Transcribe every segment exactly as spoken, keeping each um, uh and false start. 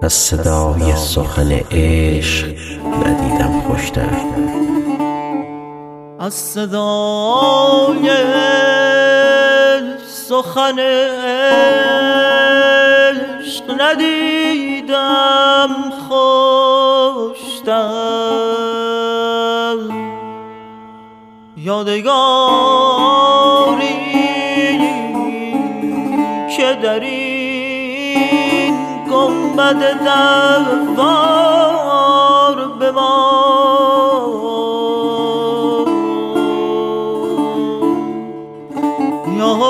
از صدای سخن عشق ندیدم خوشتر. از صدای سخن عشق ندیدم خوشتر. یادگاری که در این گنبد دوار بمان، یا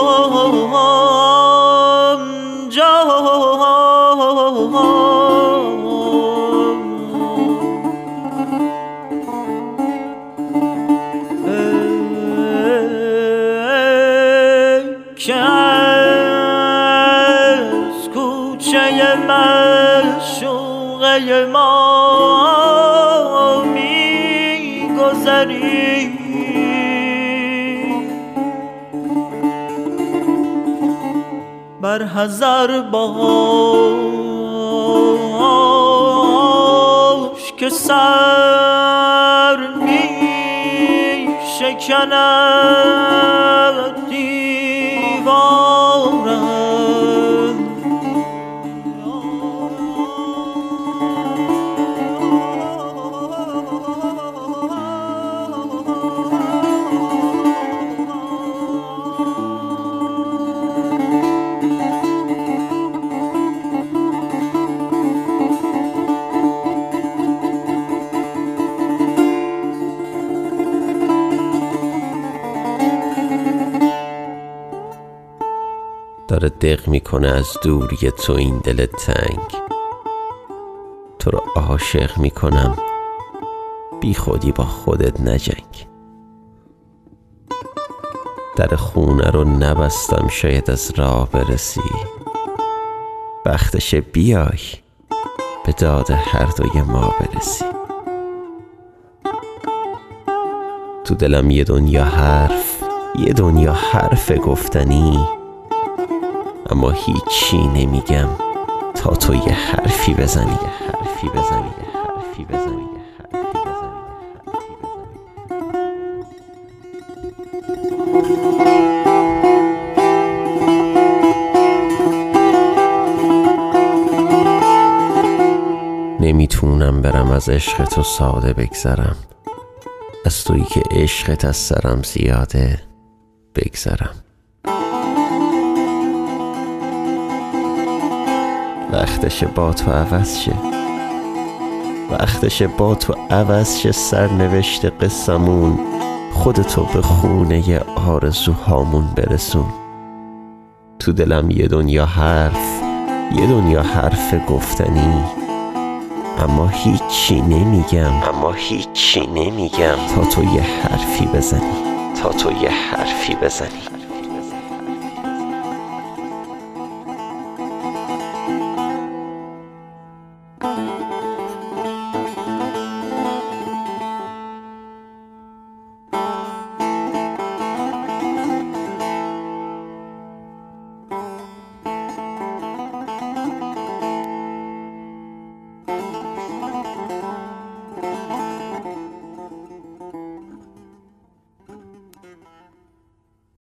جان که از کوچه معشوقه ما می گذری، بر حذر باش که سر می شکند دیوارم. داره دق میکنه از دوری تو این دل تنگ. تو رو عاشق میکنم، بی خودی با خودت نجنگ. در خونه رو نبستم شاید از راه برسی، بختش بیای به داد هر دوی ما برسی. تو دلم یه دنیا حرف، یه دنیا حرف گفتنی، اما هیچی نمیگم تا تو یه حرفی بزنی، یه حرفی بزنی، یه حرفی بزنی، یه حرفی بزنی. نمیتونم برم از عشق تو ساده بگذرم، از تویی که عشقت از سرم زیاده بگذرم. وقتشه با تو عوض شه، وقتشه با تو عوض شه سرنوشت قصمون. خودتو به خونه آرزوهامون برسون. تو دلم یه دنیا حرف، یه دنیا حرف گفتنی، اما هیچی نمیگم، اما هیچی نمیگم تا تو یه حرفی بزنی، تا تو یه حرفی بزنی.